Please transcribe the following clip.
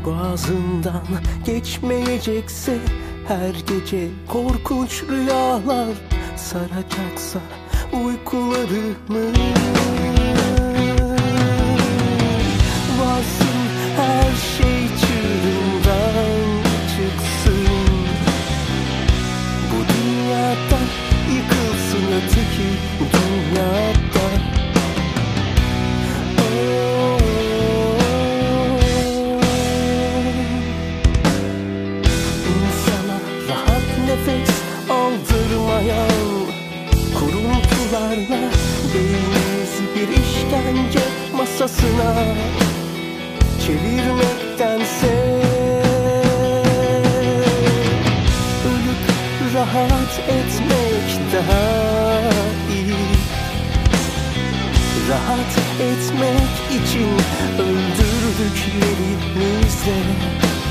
boğazından geçmeyecekse, her gece korkunç rüyalar saracaksa uykularımı, varsın her şey çığırından çıksın. Bu dünyada yıkılsın öteki dünyada. İnsana rahat nefes aldırmayan kuruntularla beynimizi bir işkence masasına çevirmektense, ölüp rahat etmek daha iyi. Rahat etmek için öldürdüklerimizle